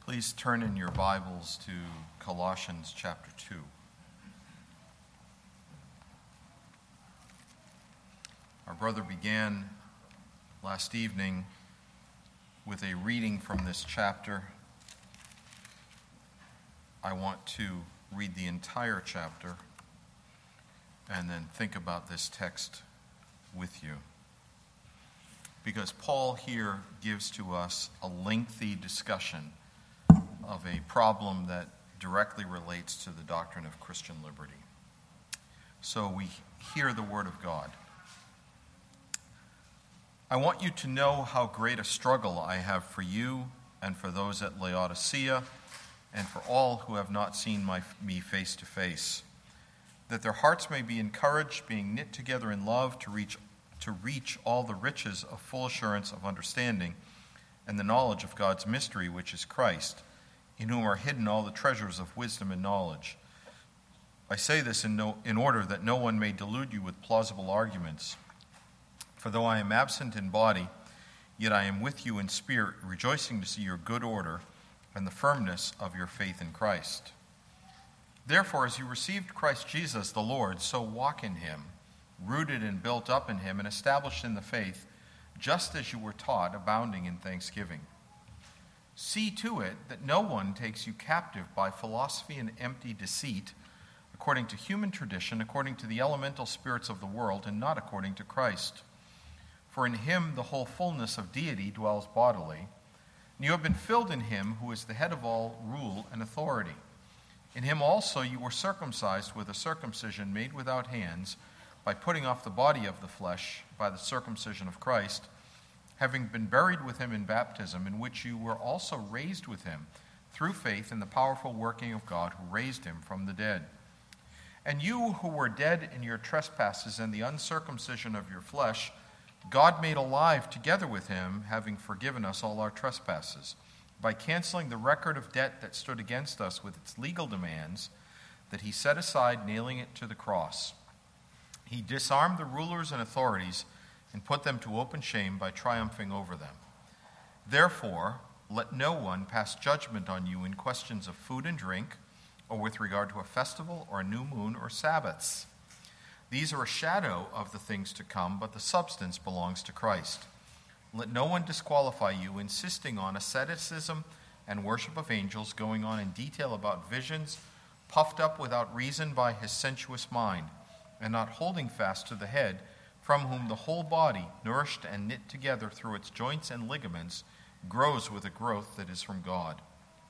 Please turn in your Bibles to Colossians chapter 2. Our brother began last evening with a reading from this chapter. I want to read the entire chapter and then think about this text with you. Because Paul here gives to us a lengthy discussion of a problem that directly relates to the doctrine of Christian liberty. So we hear the word of God. I want you to know how great a struggle I have for you and for those at Laodicea and for all who have not seen me face to face, that their hearts may be encouraged, being knit together in love to reach all the riches of full assurance of understanding and the knowledge of God's mystery, which is Christ, in whom are hidden all the treasures of wisdom and knowledge. I say this in order that no one may delude you with plausible arguments. For though I am absent in body, yet I am with you in spirit, rejoicing to see your good order and the firmness of your faith in Christ. Therefore, as you received Christ Jesus the Lord, so walk in him, rooted and built up in him and established in the faith, just as you were taught, abounding in thanksgiving. See to it that no one takes you captive by philosophy and empty deceit, according to human tradition, according to the elemental spirits of the world, and not according to Christ. For in him the whole fullness of deity dwells bodily, and you have been filled in him who is the head of all rule and authority. In him also you were circumcised with a circumcision made without hands, by putting off the body of the flesh by the circumcision of Christ, having been buried with him in baptism, in which you were also raised with him through faith in the powerful working of God who raised him from the dead. And you who were dead in your trespasses and the uncircumcision of your flesh, God made alive together with him, having forgiven us all our trespasses, by canceling the record of debt that stood against us with its legal demands, that he set aside, nailing it to the cross. He disarmed the rulers and authorities and put them to open shame by triumphing over them. Therefore, let no one pass judgment on you in questions of food and drink, or with regard to a festival or a new moon or Sabbaths. These are a shadow of the things to come, but the substance belongs to Christ. Let no one disqualify you, insisting on asceticism and worship of angels, going on in detail about visions, puffed up without reason by his sensuous mind, and not holding fast to the head, from whom the whole body, nourished and knit together through its joints and ligaments, grows with a growth that is from God.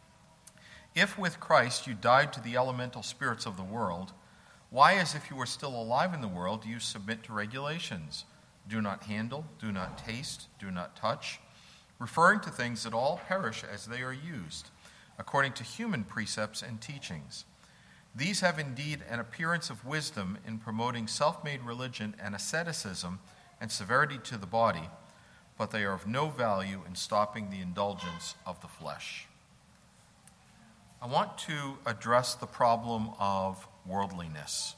If with Christ you died to the elemental spirits of the world, why, as if you were still alive in the world, do you submit to regulations? Do not handle, do not taste, do not touch, referring to things that all perish as they are used, according to human precepts and teachings. These have indeed an appearance of wisdom in promoting self-made religion and asceticism and severity to the body, but they are of no value in stopping the indulgence of the flesh. I want to address the problem of worldliness.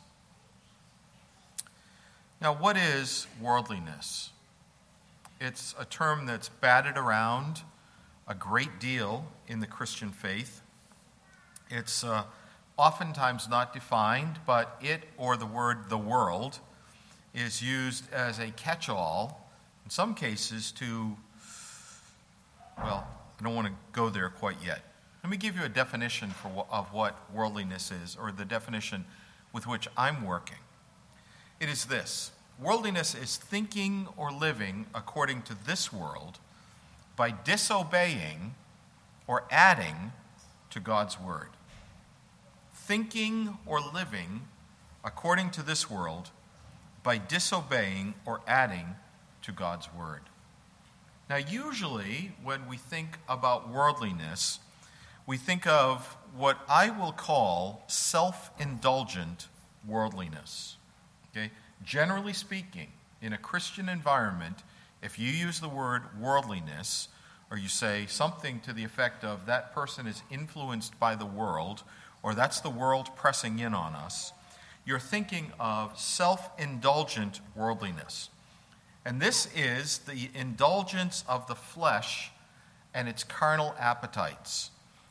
Now, what is worldliness? It's a term that's batted around a great deal in the Christian faith. It's oftentimes not defined, but it, or the word the world, is used as a catch-all, in some cases to, well, I don't want to go there quite yet. Let me give you a definition of what worldliness is, or the definition with which I'm working. It is this: worldliness is thinking or living according to this world by disobeying or adding to God's word. Thinking or living according to this world by disobeying or adding to God's word. Now, usually when we think about worldliness, we think of what I will call self-indulgent worldliness. Okay? Generally speaking, in a Christian environment, if you use the word worldliness, or you say something to the effect of that person is influenced by the world, or that's the world pressing in on us, you're thinking of self-indulgent worldliness. And this is the indulgence of the flesh and its carnal appetites.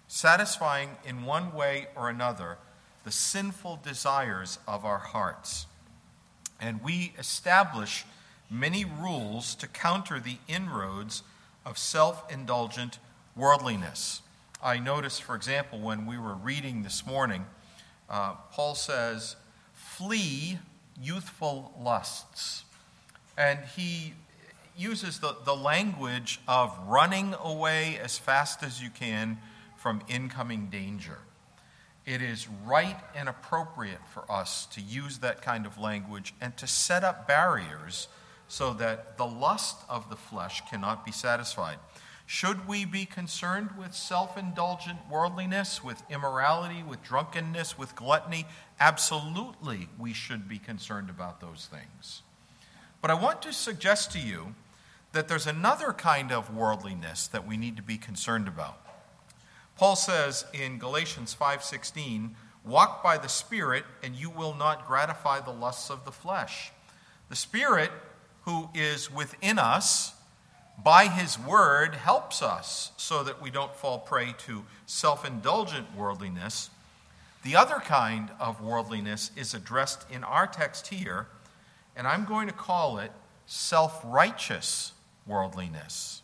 satisfying in one way or another the sinful desires of our hearts. And we establish many rules to counter the inroads of self-indulgent worldliness. I noticed, for example, when we were reading this morning, Paul says, flee youthful lusts. And he uses the language of running away as fast as you can from incoming danger. It is right and appropriate for us to use that kind of language and to set up barriers so that the lust of the flesh cannot be satisfied. Should we be concerned with self-indulgent worldliness, with immorality, with drunkenness, with gluttony? Absolutely, we should be concerned about those things. But I want to suggest to you that there's another kind of worldliness that we need to be concerned about. Paul says in Galatians 5:16, walk by the Spirit, and you will not gratify the lusts of the flesh. The Spirit, who is within us, by his word, helps us so that we don't fall prey to self-indulgent worldliness. The other kind of worldliness is addressed in our text here, and I'm going to call it self-righteous worldliness.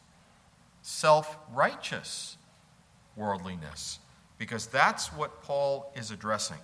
Self-righteous worldliness, because that's what Paul is addressing.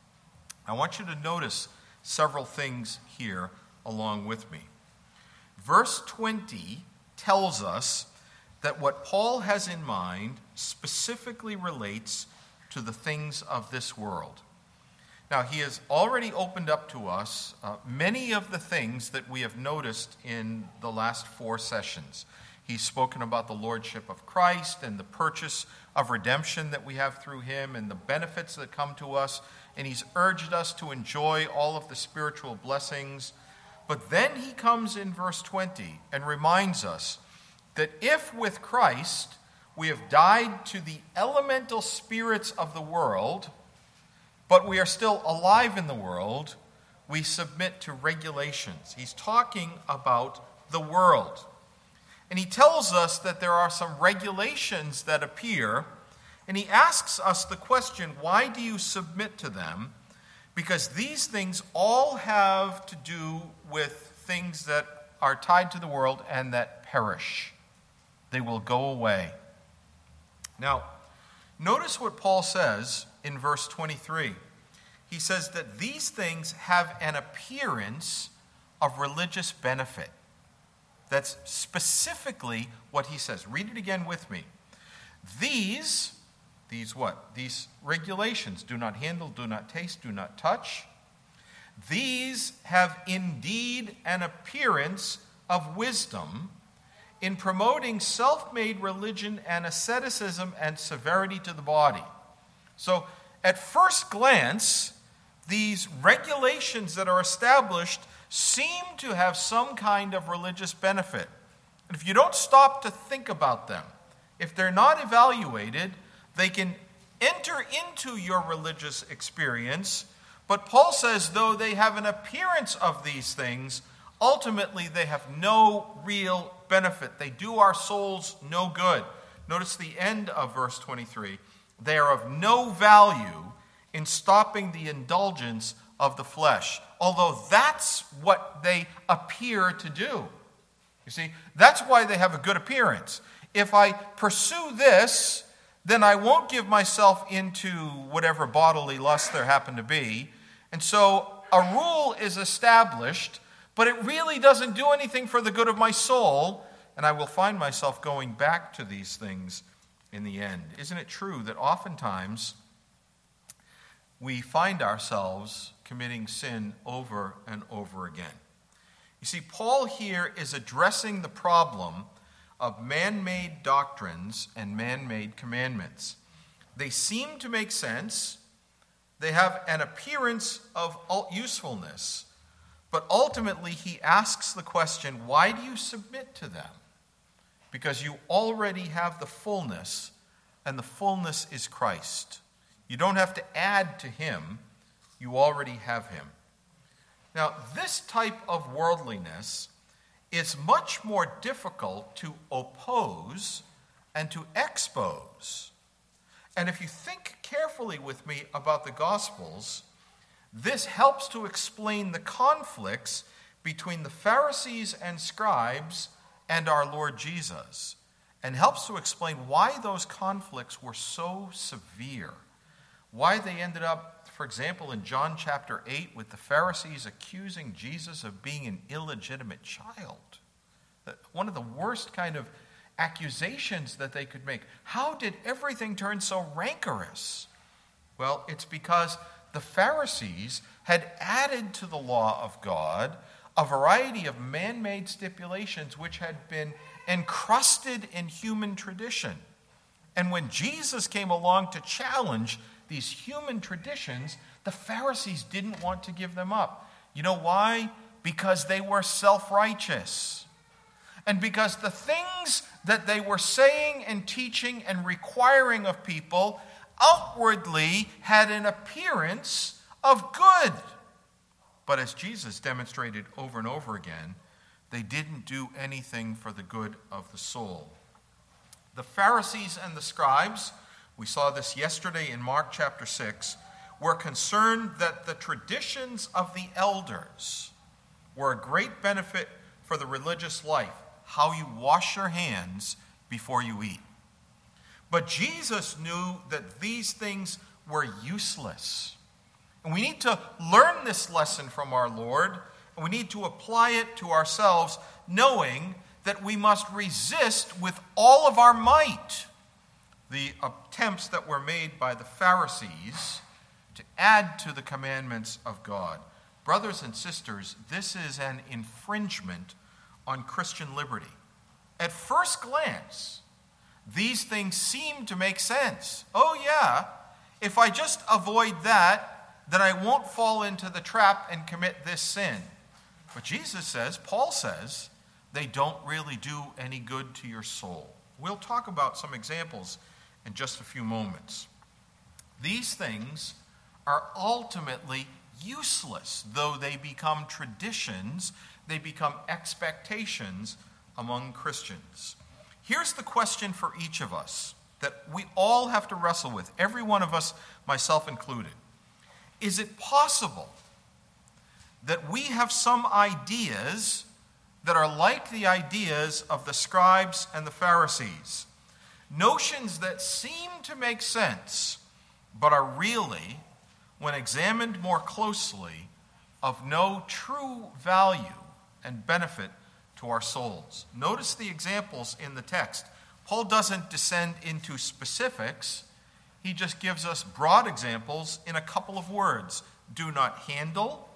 I want you to notice several things here along with me. Verse 20 tells us that what Paul has in mind specifically relates to the things of this world. Now, he has already opened up to us many of the things that we have noticed in the last 4 sessions. He's spoken about the lordship of Christ and the purchase of redemption that we have through him and the benefits that come to us, and he's urged us to enjoy all of the spiritual blessings. But then he comes in verse 20 and reminds us that if with Christ we have died to the elemental spirits of the world, but we are still alive in the world, we submit to regulations. He's talking about the world. And he tells us that there are some regulations that appear, and he asks us the question, why do you submit to them? Because these things all have to do with things that are tied to the world and that perish. They will go away. Now, notice what Paul says in verse 23. He says that these things have an appearance of religious benefit. That's specifically what he says. Read it again with me. These what? These regulations: do not handle, do not taste, do not touch. These have indeed an appearance of wisdom in promoting self-made religion and asceticism and severity to the body. So, at first glance, these regulations that are established seem to have some kind of religious benefit. And if you don't stop to think about them, if they're not evaluated, they can enter into your religious experience. But Paul says, though they have an appearance of these things, ultimately they have no real benefit. They do our souls no good. Notice the end of verse 23. They are of no value in stopping the indulgence of the flesh, although that's what they appear to do. You see, that's why they have a good appearance. If I pursue this, then I won't give myself into whatever bodily lust there happen to be. And so a rule is established, but it really doesn't do anything for the good of my soul, and I will find myself going back to these things in the end. Isn't it true that oftentimes we find ourselves committing sin over and over again? You see, Paul here is addressing the problem of man-made doctrines and man-made commandments. They seem to make sense. They have an appearance of usefulness. But ultimately, he asks the question, why do you submit to them? Because you already have the fullness, and the fullness is Christ. You don't have to add to him. You already have him. Now, this type of worldliness is much more difficult to oppose and to expose. And if you think carefully with me about the Gospels, this helps to explain the conflicts between the Pharisees and scribes and our Lord Jesus, and helps to explain why those conflicts were so severe, why they ended up, for example, in John chapter 8, with the Pharisees accusing Jesus of being an illegitimate child. One of the worst kind of accusations that they could make. How did everything turn so rancorous? Well, it's because the Pharisees had added to the law of God a variety of man-made stipulations which had been encrusted in human tradition. And when Jesus came along to challenge these human traditions, the Pharisees didn't want to give them up. You know why? Because they were self-righteous. And because the things that they were saying and teaching and requiring of people outwardly had an appearance of good. But as Jesus demonstrated over and over again, they didn't do anything for the good of the soul. The Pharisees and the scribes, we saw this yesterday in Mark chapter 6, were concerned that the traditions of the elders were a great benefit for the religious life, how you wash your hands before you eat. But Jesus knew that these things were useless. And we need to learn this lesson from our Lord, and we need to apply it to ourselves, knowing that we must resist with all of our might the attempts that were made by the Pharisees to add to the commandments of God. Brothers and sisters, this is an infringement on Christian liberty. At first glance, these things seem to make sense. Oh yeah, if I just avoid that, then I won't fall into the trap and commit this sin. But Jesus says, Paul says, they don't really do any good to your soul. We'll talk about some examples in just a few moments. These things are ultimately useless, though they become traditions, they become expectations among Christians. Here's the question for each of us that we all have to wrestle with, every one of us, myself included. Is it possible that we have some ideas that are like the ideas of the scribes and the Pharisees? Notions that seem to make sense, but are really, when examined more closely, of no true value and benefit to our souls. Notice the examples in the text. Paul doesn't descend into specifics. He just gives us broad examples in a couple of words. Do not handle,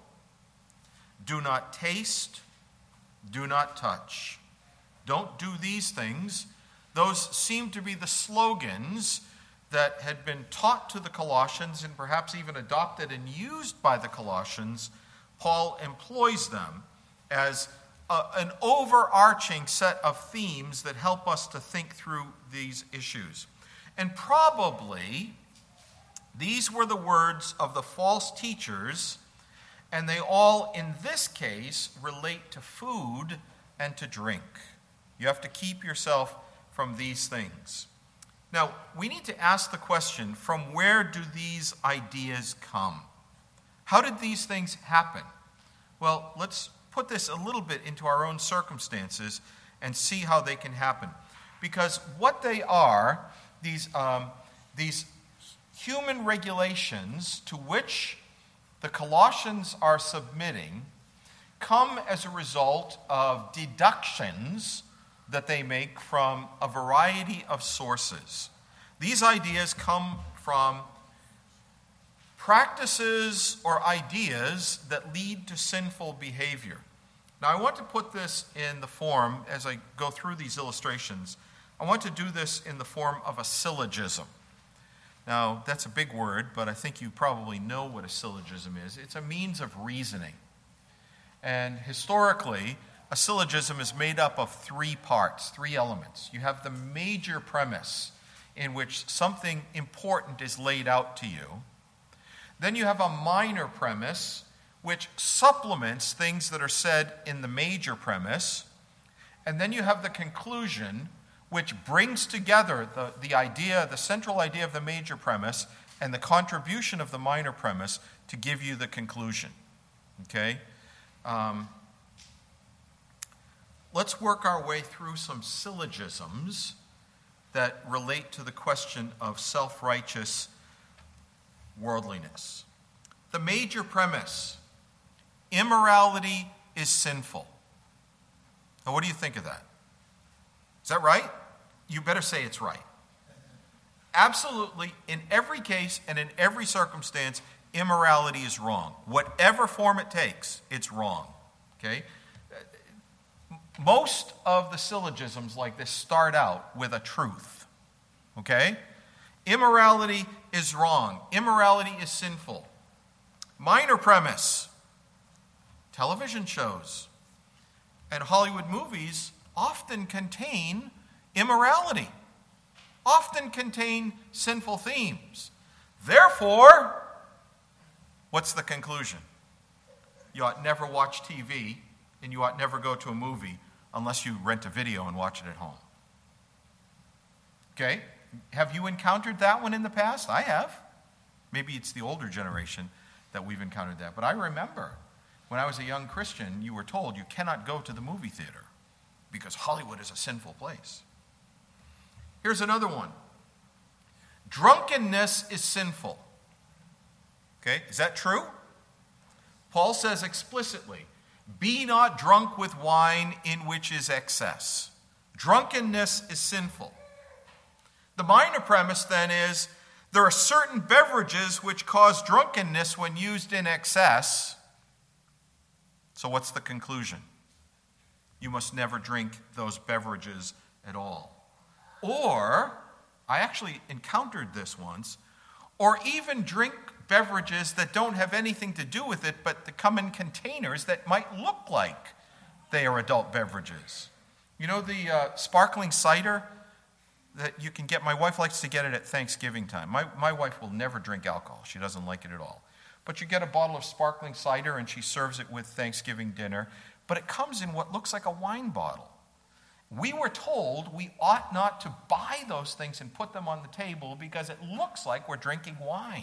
do not taste, do not touch. Don't do these things. Those seem to be the slogans that had been taught to the Colossians and perhaps even adopted and used by the Colossians. Paul employs them as an overarching set of themes that help us to think through these issues. And probably these were the words of the false teachers, and they all, in this case, relate to food and to drink. You have to keep yourself from these things. Now, we need to ask the question, from where do these ideas come? How did these things happen? Well, let's put this a little bit into our own circumstances and see how they can happen. Because what they are, these human regulations to which the Colossians are submitting, come as a result of deductions that they make from a variety of sources. These ideas come from practices or ideas that lead to sinful behavior. Now, I want to put this in the form, as I go through these illustrations, I want to do this in the form of a syllogism. Now, that's a big word, but I think you probably know what a syllogism is. It's a means of reasoning. And historically, a syllogism is made up of three parts, three elements. You have the major premise, in which something important is laid out to you. Then you have a minor premise, which supplements things that are said in the major premise. And then you have the conclusion, which brings together the central idea of the major premise and the contribution of the minor premise to give you the conclusion. Okay? Let's work our way through some syllogisms that relate to the question of self-righteous worldliness. The major premise: immorality is sinful. Now, what do you think of that? Is that right? You better say it's right. Absolutely, in every case and in every circumstance, immorality is wrong. Whatever form it takes, it's wrong. Okay? Most of the syllogisms like this start out with a truth. Okay? Immorality is wrong. Immorality is sinful. Minor premise: television shows and Hollywood movies often contain immorality, often contain sinful themes. Therefore, what's the conclusion? You ought never watch TV, and you ought never go to a movie unless you rent a video and watch it at home. Okay? Have you encountered that one in the past? I have. Maybe it's the older generation that we've encountered that. But I remember when I was a young Christian, you were told you cannot go to the movie theater because Hollywood is a sinful place. Here's another one. Drunkenness is sinful. Okay, is that true? Paul says explicitly, "Be not drunk with wine in which is excess." Drunkenness is sinful. The minor premise then is there are certain beverages which cause drunkenness when used in excess. So what's the conclusion? You must never drink those beverages at all. Or, I actually encountered this once, or even drink beverages that don't have anything to do with it, but that come in containers that might look like they are adult beverages. You know the sparkling cider that you can get? My wife likes to get it at Thanksgiving time. My wife will never drink alcohol. She doesn't like it at all. But you get a bottle of sparkling cider and she serves it with Thanksgiving dinner, but it comes in what looks like a wine bottle. We were told we ought not to buy those things and put them on the table because it looks like we're drinking wine.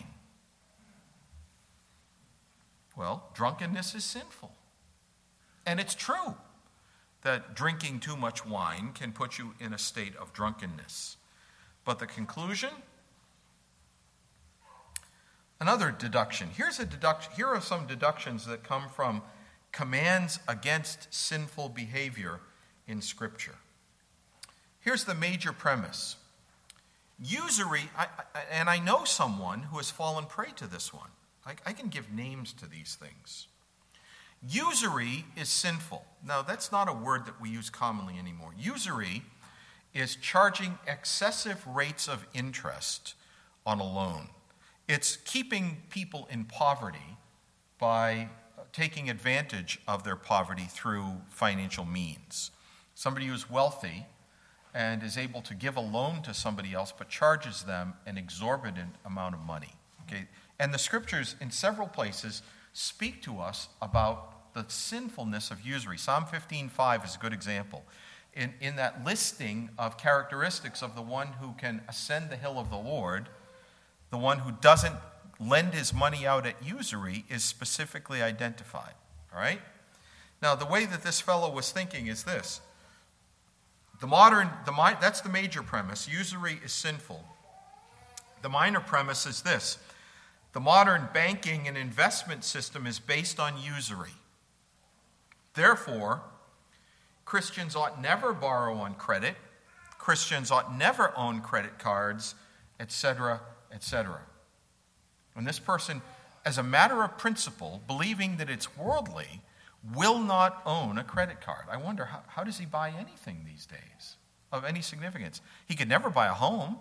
Well, drunkenness is sinful. And it's true that drinking too much wine can put you in a state of drunkenness. But the conclusion? Another deduction. Here are some deductions that come from commands against sinful behavior in Scripture. Here's the major premise. Usury, and I know someone who has fallen prey to this one. I can give names to these things. Usury is sinful. Now, that's not a word that we use commonly anymore. Usury is charging excessive rates of interest on a loan. It's keeping people in poverty by taking advantage of their poverty through financial means. Somebody who's wealthy and is able to give a loan to somebody else but charges them an exorbitant amount of money. Okay? And the Scriptures in several places speak to us about the sinfulness of usury. Psalm 15:5 is a good example. In that listing of characteristics of the one who can ascend the hill of the Lord, the one who doesn't lend his money out at usury is specifically identified. All right? Now, the way that this fellow was thinking is this. That's the major premise. Usury is sinful. The minor premise is this. The modern banking and investment system is based on usury. Therefore, Christians ought never borrow on credit. Christians ought never own credit cards, etc., etc. And this person, as a matter of principle, believing that it's worldly, will not own a credit card. I wonder, how does he buy anything these days of any significance? He could never buy a home.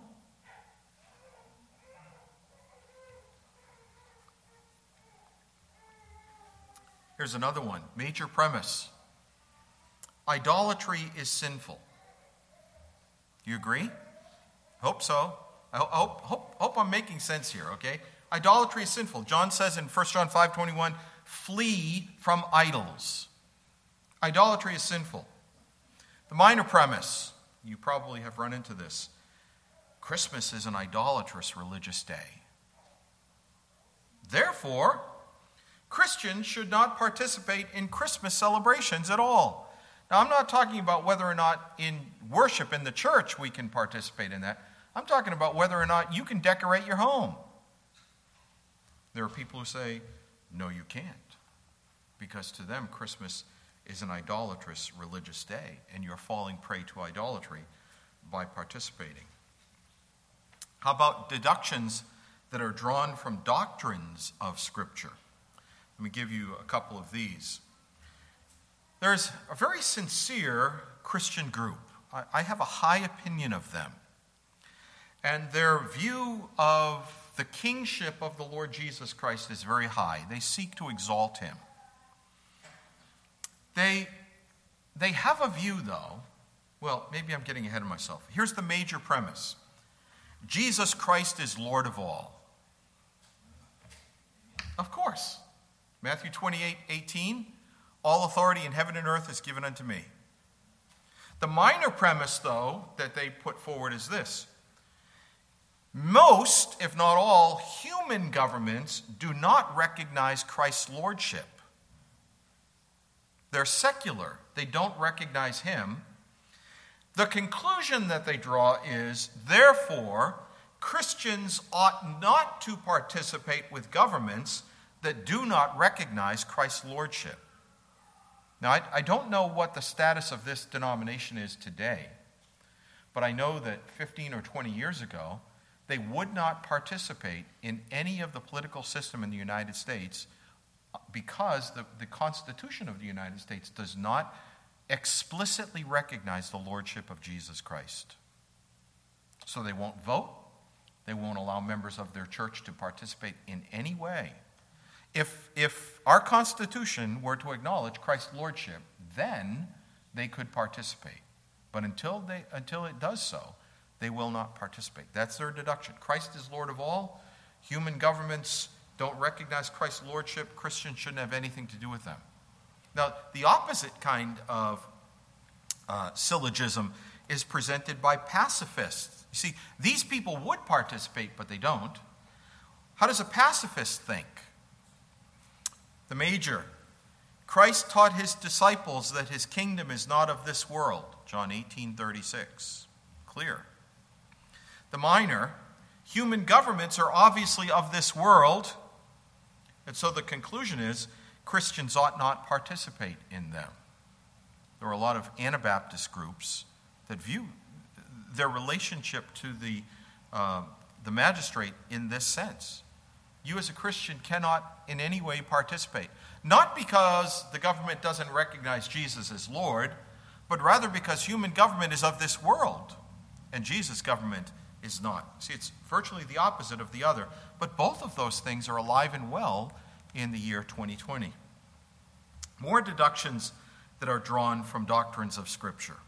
Here's another one. Major premise. Idolatry is sinful. Do you agree? Hope so. I hope I'm making sense here, okay? Idolatry is sinful. John says in 1 John 5:21, flee from idols. Idolatry is sinful. The minor premise. you probably have run into this. Christmas is an idolatrous religious day. Therefore, Christians should not participate in Christmas celebrations at all. Now, I'm not talking about whether or not in worship in the church we can participate in that. I'm talking about whether or not you can decorate your home. There are people who say, no, you can't, because to them Christmas is an idolatrous religious day, and you're falling prey to idolatry by participating. How about deductions that are drawn from doctrines of Scripture? Let me give you a couple of these. There's a very sincere Christian group. I have a high opinion of them. And their view of the kingship of the Lord Jesus Christ is very high. They seek to exalt him. They have a view, though. Well, maybe I'm getting ahead of myself. Here's the major premise. Jesus Christ is Lord of all. Of course. Matthew 28:18, all authority in heaven and earth is given unto me. The minor premise, though, that they put forward is this. Most, if not all, human governments do not recognize Christ's lordship. They're secular. They don't recognize him. The conclusion that they draw is, therefore, Christians ought not to participate with governments that do not recognize Christ's lordship. Now, I don't know what the status of this denomination is today, but I know that 15 or 20 years ago, they would not participate in any of the political system in the United States because the Constitution of the United States does not explicitly recognize the lordship of Jesus Christ. So they won't vote. They won't allow members of their church to participate in any way. If our Constitution were to acknowledge Christ's lordship, then they could participate. But until it does so, they will not participate. That's their deduction. Christ is Lord of all. Human governments don't recognize Christ's lordship. Christians shouldn't have anything to do with them. Now, the opposite kind of syllogism is presented by pacifists. You see, these people would participate, but they don't. How does a pacifist think? The major, Christ taught his disciples that his kingdom is not of this world. John 18:36. Clear. The minor, human governments are obviously of this world, and so the conclusion is Christians ought not participate in them. There are a lot of Anabaptist groups that view their relationship to the magistrate in this sense. You as a Christian cannot in any way participate. Not because the government doesn't recognize Jesus as Lord, but rather because human government is of this world, and Jesus' government is not. See, it's virtually the opposite of the other, but both of those things are alive and well in the year 2020. More deductions that are drawn from doctrines of Scripture.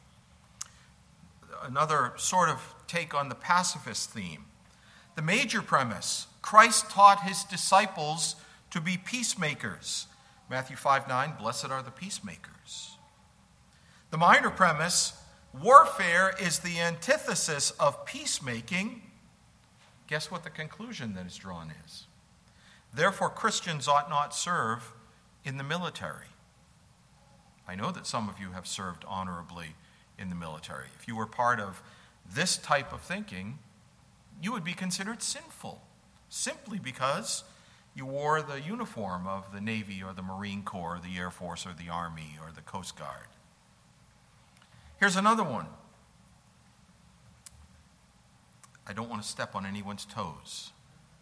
Another sort of take on the pacifist theme. The major premise, Christ taught his disciples to be peacemakers. Matthew 5:9, blessed are the peacemakers. The minor premise, warfare is the antithesis of peacemaking. Guess what the conclusion that is drawn is? Therefore, Christians ought not serve in the military. I know that some of you have served honorably in the military. If you were part of this type of thinking, you would be considered sinful, simply because you wore the uniform of the Navy or the Marine Corps, or the Air Force or the Army or the Coast Guard. Here's another one. I don't want to step on anyone's toes.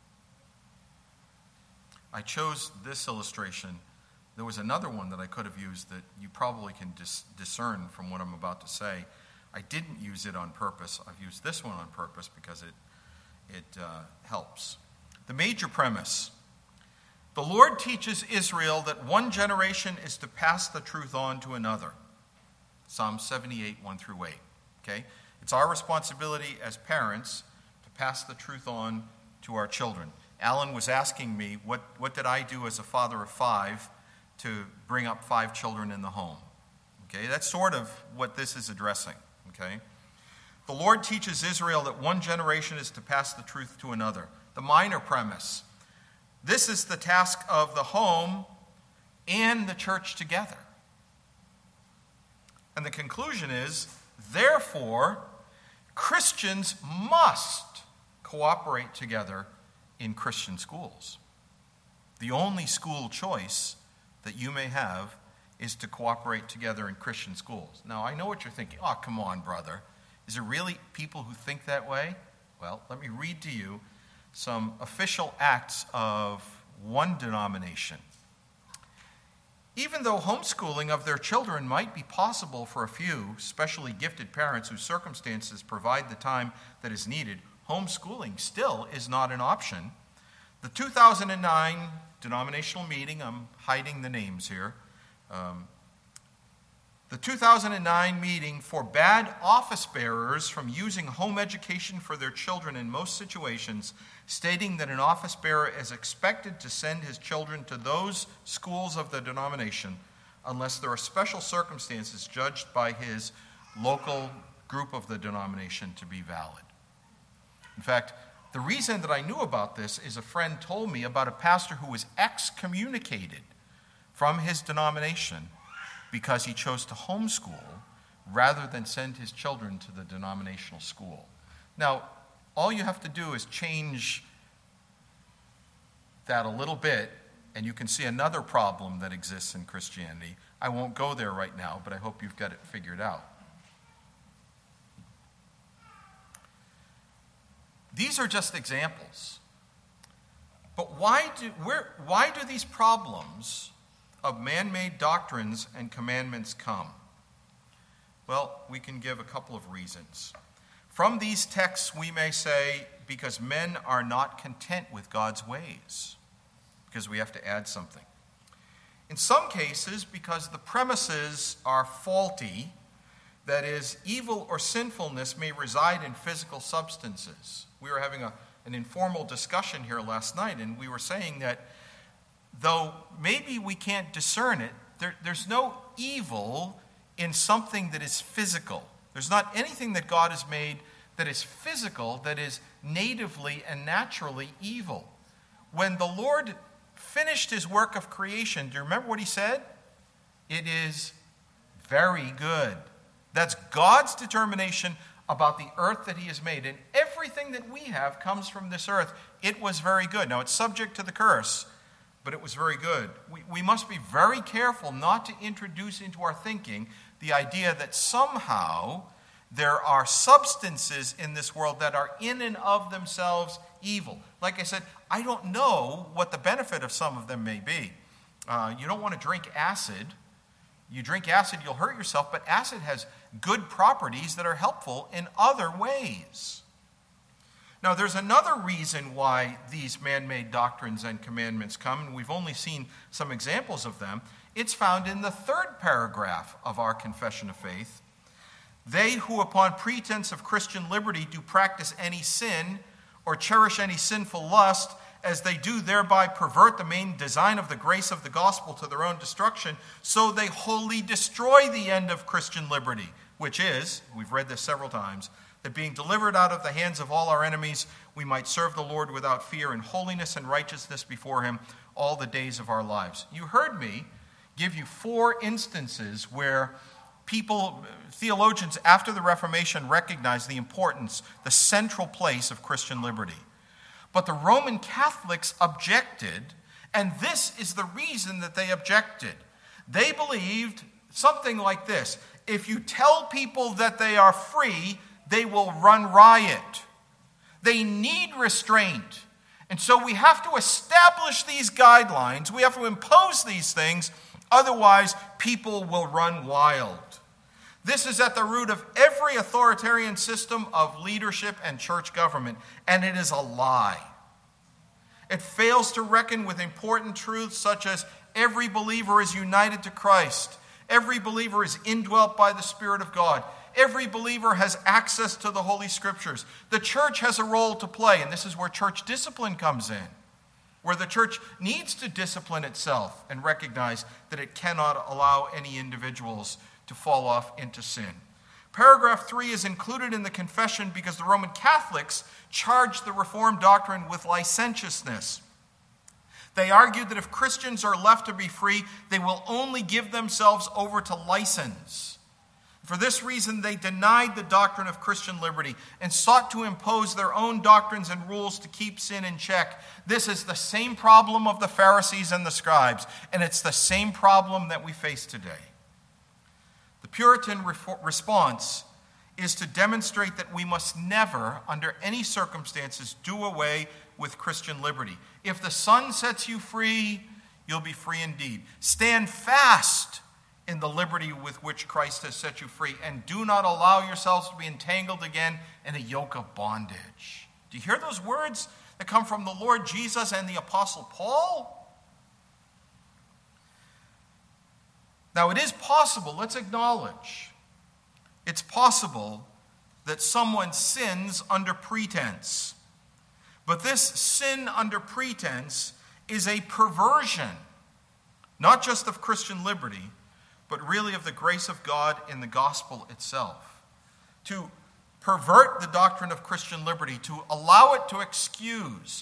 I chose this illustration. There was another one that I could have used that you probably can discern from what I'm about to say. I didn't use it on purpose. I've used this one on purpose because it helps. The major premise. The Lord teaches Israel that one generation is to pass the truth on to another. Psalm 78, 1-8. Okay? It's our responsibility as parents to pass the truth on to our children. Alan was asking me, what did I do as a father of 5 to bring up 5 children in the home? Okay? That's sort of what this is addressing. Okay? The Lord teaches Israel that one generation is to pass the truth to another. The minor premise. This is the task of the home and the church together. And the conclusion is, therefore, Christians must cooperate together in Christian schools. The only school choice that you may have is to cooperate together in Christian schools. Now, I know what you're thinking. Oh, come on, brother. Is there really people who think that way? Well, let me read to you some official acts of one denomination. Even though homeschooling of their children might be possible for a few specially gifted parents whose circumstances provide the time that is needed, homeschooling still is not an option. The 2009 denominational meeting, I'm hiding the names here, the 2009 meeting forbade office bearers from using home education for their children in most situations, stating that an office bearer is expected to send his children to those schools of the denomination unless there are special circumstances judged by his local group of the denomination to be valid. In fact, the reason that I knew about this is a friend told me about a pastor who was excommunicated from his denomination because he chose to homeschool rather than send his children to the denominational school. Now, all you have to do is change that a little bit, and you can see another problem that exists in Christianity. I won't go there right now, but I hope you've got it figured out. These are just examples. But why do these problems of man-made doctrines and commandments come? Well, we can give a couple of reasons. From these texts, we may say, because men are not content with God's ways, because we have to add something. In some cases, because the premises are faulty, that is, evil or sinfulness may reside in physical substances. We were having an informal discussion here last night, and we were saying that though maybe we can't discern it, there's no evil in something that is physical. There's not anything that God has made that is physical, that is natively and naturally evil. When the Lord finished his work of creation, do you remember what he said? It is very good. That's God's determination about the earth that he has made. And everything that we have comes from this earth. It was very good. Now, it's subject to the curse, but it was very good. We must be very careful not to introduce into our thinking the idea that somehow there are substances in this world that are in and of themselves evil. Like I said, I don't know what the benefit of some of them may be. You don't want to drink acid. You drink acid, you'll hurt yourself, but acid has good properties that are helpful in other ways. Now, there's another reason why these man-made doctrines and commandments come, and we've only seen some examples of them. It's found in the third paragraph of our Confession of Faith. They who upon pretense of Christian liberty do practice any sin or cherish any sinful lust, as they do thereby pervert the main design of the grace of the gospel to their own destruction, so they wholly destroy the end of Christian liberty, which is, we've read this several times, that being delivered out of the hands of all our enemies, we might serve the Lord without fear in holiness and righteousness before him all the days of our lives. You heard me give you 4 instances where theologians after the Reformation recognized the importance, the central place of Christian liberty. But the Roman Catholics objected, and this is the reason that they objected. They believed something like this: if you tell people that they are free, they will run riot. They need restraint. And so we have to establish these guidelines. We have to impose these things. Otherwise, people will run wild. This is at the root of every authoritarian system of leadership and church government, and it is a lie. It fails to reckon with important truths such as every believer is united to Christ, every believer is indwelt by the Spirit of God, every believer has access to the Holy Scriptures. The church has a role to play, and this is where church discipline comes in, where the church needs to discipline itself and recognize that it cannot allow any individuals to fall off into sin. Paragraph 3 is included in the confession because the Roman Catholics charged the Reformed doctrine with licentiousness. They argued that if Christians are left to be free, they will only give themselves over to license. For this reason, they denied the doctrine of Christian liberty and sought to impose their own doctrines and rules to keep sin in check. This is the same problem of the Pharisees and the scribes, and it's the same problem that we face today. The Puritan response is to demonstrate that we must never, under any circumstances, do away with Christian liberty. If the Son sets you free, you'll be free indeed. Stand fast in the liberty with which Christ has set you free, and do not allow yourselves to be entangled again in a yoke of bondage. Do you hear those words that come from the Lord Jesus and the Apostle Paul? Now, it is possible, let's acknowledge, it's possible that someone sins under pretense. But this sin under pretense is a perversion, not just of Christian liberty, but really of the grace of God in the gospel itself. To pervert the doctrine of Christian liberty, to allow it to excuse,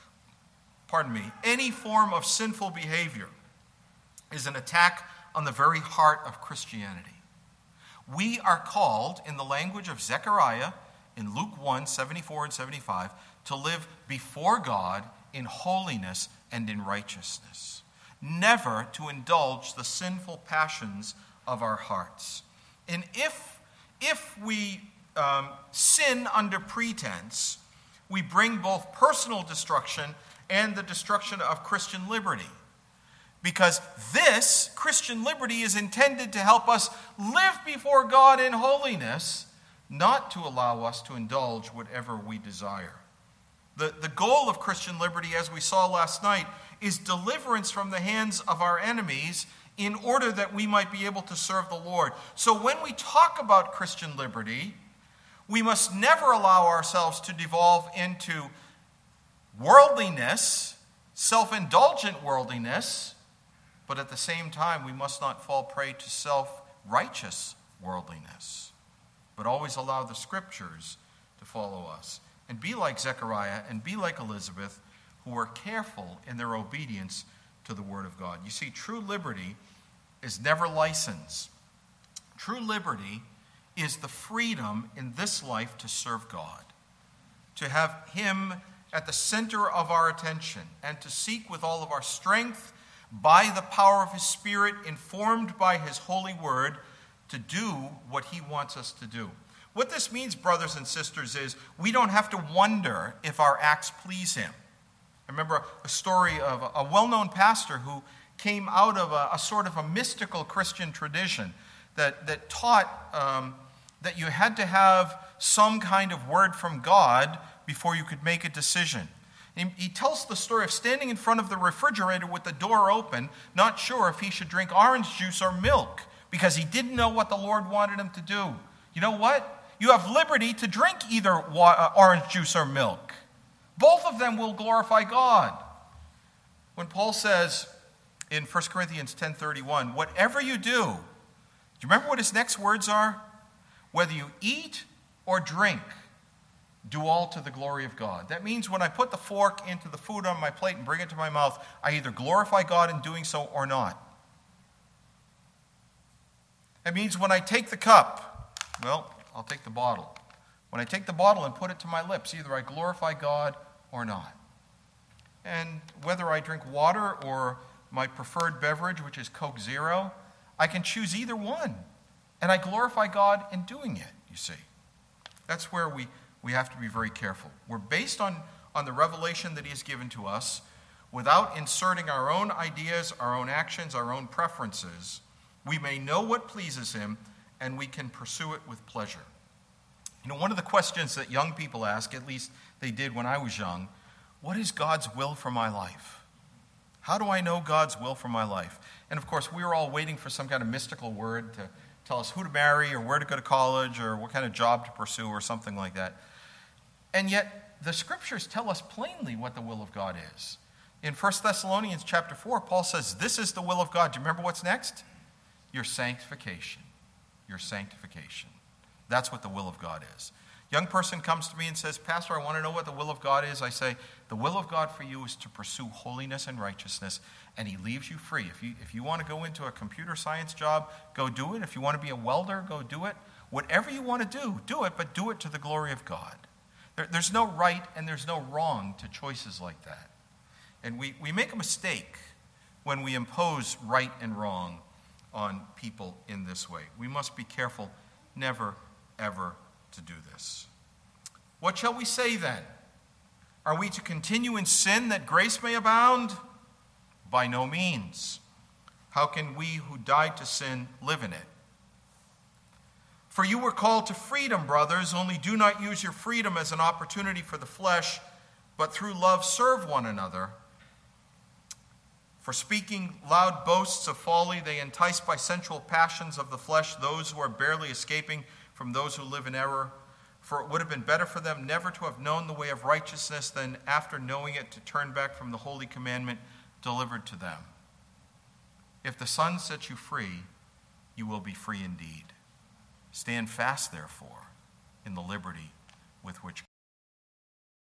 any form of sinful behavior, is an attack on the very heart of Christianity. We are called, in the language of Zechariah, in Luke 1, 74 and 75, to live before God in holiness and in righteousness, never to indulge the sinful passions of our hearts. And if we sin under pretense, we bring both personal destruction and the destruction of Christian liberty. Because this, Christian liberty, is intended to help us live before God in holiness, not to allow us to indulge whatever we desire. The goal of Christian liberty, as we saw last night, is deliverance from the hands of our enemies in order that we might be able to serve the Lord. So when we talk about Christian liberty, we must never allow ourselves to devolve into worldliness, self-indulgent worldliness, but at the same time, we must not fall prey to self-righteous worldliness, but always allow the Scriptures to follow us. And be like Zechariah and be like Elizabeth, who are careful in their obedience to the Word of God. You see, true liberty is never license. True liberty is the freedom in this life to serve God, to have Him at the center of our attention, and to seek with all of our strength, by the power of His Spirit, informed by His holy Word, to do what He wants us to do. What this means, brothers and sisters, is we don't have to wonder if our acts please Him. I remember a story of a well-known pastor who came out of a sort of a mystical Christian tradition that taught that you had to have some kind of word from God before you could make a decision. He tells the story of standing in front of the refrigerator with the door open, not sure if he should drink orange juice or milk, because he didn't know what the Lord wanted him to do. You know what? You have liberty to drink either orange juice or milk. Both of them will glorify God. When Paul says in 1 Corinthians 10:31, whatever you do you remember what his next words are? Whether you eat or drink, do all to the glory of God. That means when I put the fork into the food on my plate and bring it to my mouth, I either glorify God in doing so or not. It means when I take the cup, well, I'll take the bottle. When I take the bottle and put it to my lips, either I glorify God or not. And whether I drink water or my preferred beverage, which is Coke Zero, I can choose either one. And I glorify God in doing it, you see. That's where we have to be very careful. We're based on the revelation that He has given to us without inserting our own ideas, our own actions, our own preferences. We may know what pleases Him, and we can pursue it with pleasure. You know, one of the questions that young people ask, at least they did when I was young, what is God's will for my life? How do I know God's will for my life? And of course, we were all waiting for some kind of mystical word to tell us who to marry or where to go to college or what kind of job to pursue or something like that. And yet, the Scriptures tell us plainly what the will of God is. In 1 Thessalonians chapter 4, Paul says, this is the will of God. Do you remember what's next? Your sanctification. Your sanctification. That's what the will of God is. Young person comes to me and says, Pastor, I want to know what the will of God is. I say, the will of God for you is to pursue holiness and righteousness, and he leaves you free. If you want to go into a computer science job, go do it. If you want to be a welder, go do it. Whatever you want to do it, but do it to the glory of God. There's no right and there's no wrong to choices like that. And we make a mistake when we impose right and wrong on people in this way. We must be careful never, ever to do this. What shall we say then? Are we to continue in sin that grace may abound? By no means. How can we who died to sin live in it? For you were called to freedom, brothers, only do not use your freedom as an opportunity for the flesh, but through love serve one another. For speaking loud boasts of folly, they entice by sensual passions of the flesh those who are barely escaping from those who live in error. For it would have been better for them never to have known the way of righteousness than after knowing it to turn back from the holy commandment delivered to them. If the Son sets you free, you will be free indeed. Stand fast, therefore, in the liberty with which